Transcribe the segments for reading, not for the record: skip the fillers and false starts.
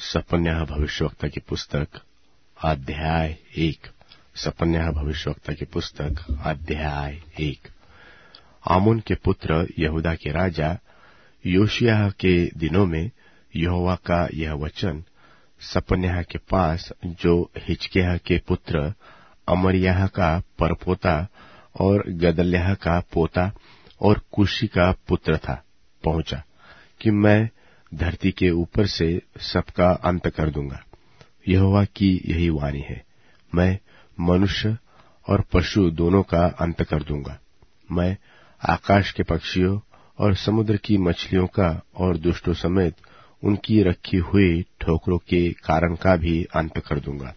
सपन्याह भविष्यवक्ता की पुस्तक अध्याय 1। सपन्याह भविष्यवक्ता की पुस्तक अध्याय 1। आमोन के पुत्र यहूदा के राजा योशिय्याह के दिनों में यहोवा का यह वचन सपन्याह के पास, जो हिजकिय्याह के पुत्र अमर्याह का परपोता और गदल्याह का पोता और कुशी का पुत्र था, पहुंचा कि मैं धरती के ऊपर से सबका अंत कर दूंगा। यहोवा की यही वाणी है, मैं मनुष्य और पशु दोनों का अंत कर दूंगा। मैं आकाश के पक्षियों और समुद्र की मछलियों का और दुष्टों समेत उनकी रखी हुई ठोकरों के कारण का भी अंत कर दूंगा।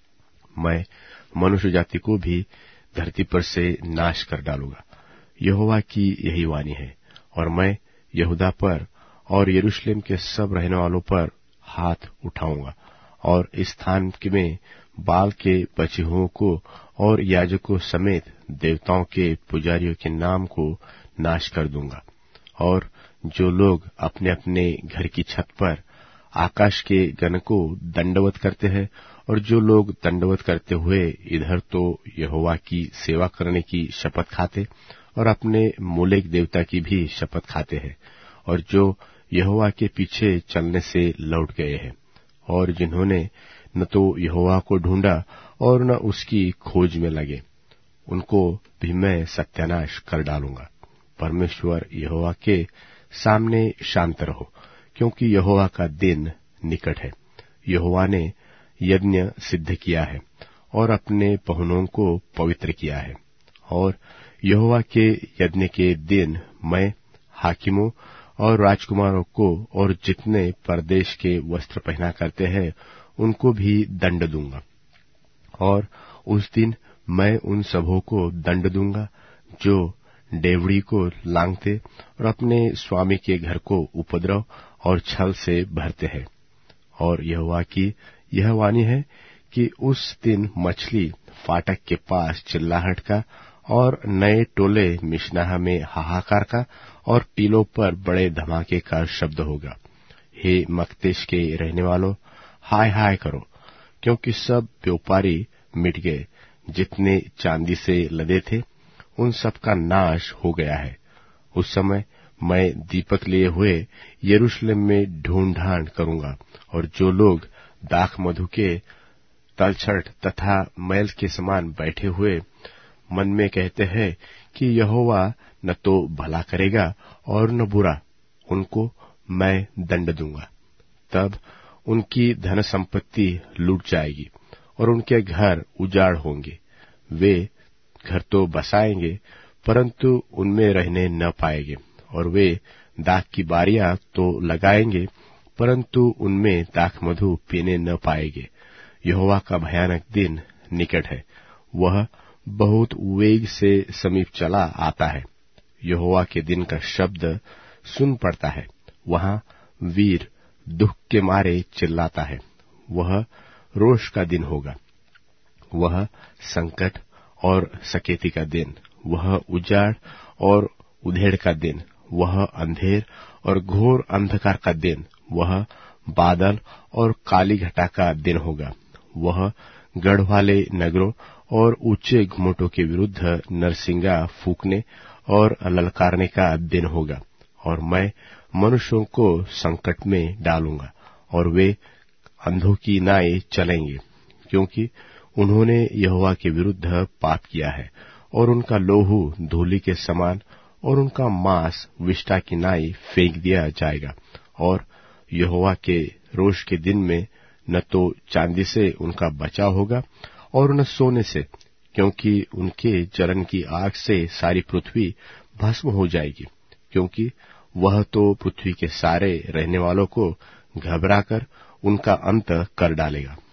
मैं मनुष्य जाति को भी धरती पर से नाश कर डालूंगा। यहोवा की यही वाणी है। और मैं यहूदा पर और यरूशलेम के सब रहने वालों पर हाथ उठाऊंगा और इस स्थान में बाल के बचे हुओं को और याजकों समेत देवताओं के पुजारियों के नाम को नाश कर दूंगा। और जो लोग अपने अपने घर की छत पर आकाश के गण को दंडवत करते हैं और जो लोग दंडवत करते हुए इधर तो यहोवा की सेवा करने की शपथ खाते और अपने मोलेक देवता की भी शपथ खाते हैं, और जो यहोवा के पीछे चलने से लौट गए हैं, और जिन्होंने न तो यहोवा को ढूंढा और न उसकी खोज में लगे, उनको भी मैं सत्यानाश कर डालूंगा। परमेश्वर यहोवा के सामने शांत रहो, क्योंकि यहोवा का दिन निकट है। यहोवा ने यज्ञ सिद्ध किया है और अपने पहुनों को पवित्र किया है। और यहोवा के यज्ञ के दिन मैं हाकिमों और राजकुमारों को और जितने परदेश के वस्त्र पहना करते हैं उनको भी दंड दूंगा। और उस दिन मैं उन सबों को दंड दूंगा जो डेवढ़ी को लांघते और अपने स्वामी के घर को उपद्रव और छल से भरते हैं। और यहोवा की यह वाणी है कि उस दिन मछली फाटक के पास चिल्लाहट का और नए टोले मिशनाह में हाहाकार का और टीलों पर बड़े धमाके का शब्द होगा। हे मकतेश के रहने वालों, हाय हाय करो, क्योंकि सब व्यापारी मिट गए। जितने चांदी से लदे थे उन सब का नाश हो गया है। उस समय मैं दीपक लिए हुए यरूशलेम में ढूंढ ढांड करूंगा, और जो लोग दाख मधु के तलछट तथा मैल के समान बैठे हुए मन में कहते हैं कि यहोवा न तो भला करेगा और न बुरा, उनको मैं दंड दूंगा। तब उनकी धन संपत्ति लूट जाएगी और उनके घर उजाड़ होंगे। वे घर तो बसाएंगे परंतु उनमें रहने न पाएंगे, और वे दाख की बारियां तो लगाएंगे परंतु उनमें दाख मधु पीने न पाएंगे। यहोवा का भयानक दिन निकट है, वह बहुत वेग से समीप चला आता है। यहोवा के दिन का शब्द सुन पड़ता है, वहां वीर दुख के मारे चिल्लाता है। वह रोष का दिन होगा, वह संकट और सकेती का दिन, वह उजाड़ और उधेड़ का दिन, वह अंधेर और घोर अंधकार का दिन, वह बादल और काली घटा का दिन होगा। वह गढ़ वाले नगरों और ऊंचे घुमटों के विरुद्ध नरसिंगा फूंकने और ललकारने का दिन होगा। और मैं मनुष्यों को संकट में डालूंगा और वे अंधों की नाई चलेंगे, क्योंकि उन्होंने यहोवा के विरुद्ध पाप किया है, और उनका लोहू धूलि के समान और उनका मांस विष्ठा की नाई फेंक दिया जाएगा। और यहोवा के रोष के दिन में न तो चांदी से उनका बचाव होगा और न सोने से, क्योंकि उनके जलन की आग से सारी पृथ्वी भस्म हो जाएगी, क्योंकि वह तो पृथ्वी के सारे रहने वालों को घबराकर उनका अंत कर डालेगा।